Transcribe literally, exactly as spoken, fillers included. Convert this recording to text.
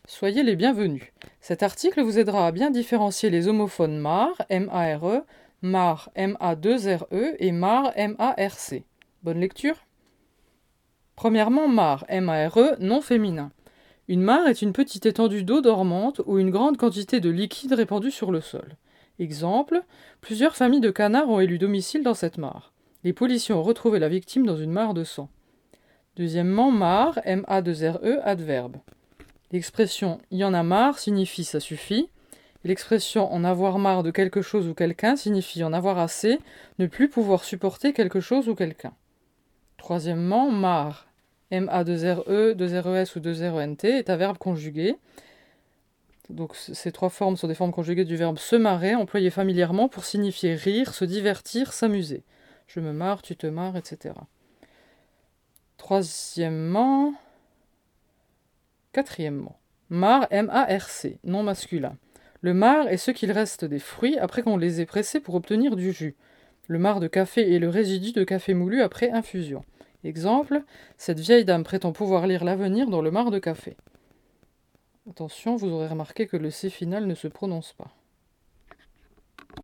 Soyez les bienvenus. Cet article vous aidera à bien différencier les homophones mare, M A R E, mare, M A deux R E et mare, M A R C. Bonne lecture. Premièrement, mare, M A R E, non féminin. Une mare est une petite étendue d'eau dormante ou une grande quantité de liquide répandue sur le sol. Exemple, plusieurs familles de canards ont élu domicile dans cette mare. Les policiers ont retrouvé la victime dans une mare de sang. Deuxièmement, mare, M A deux R E, adverbe. L'expression « y en a marre » signifie « ça suffit ». L'expression « en avoir marre de quelque chose ou quelqu'un » signifie « en avoir assez », ne plus pouvoir supporter quelque chose ou quelqu'un. Troisièmement, marre, M A deux R E, deux R E S ou deux R E N T, est un verbe conjugué. Donc ces trois formes sont des formes conjuguées du verbe se marrer, employé familièrement pour signifier rire, se divertir, s'amuser. Je me marre, tu te marres, et cetera. Troisièmement... Quatrièmement, marc, M A R C, non masculin. Le marc est ce qu'il reste des fruits après qu'on les ait pressés pour obtenir du jus. Le marc de café est le résidu de café moulu après infusion. Exemple, cette vieille dame prétend pouvoir lire l'avenir dans le marc de café. Attention, vous aurez remarqué que le C final ne se prononce pas.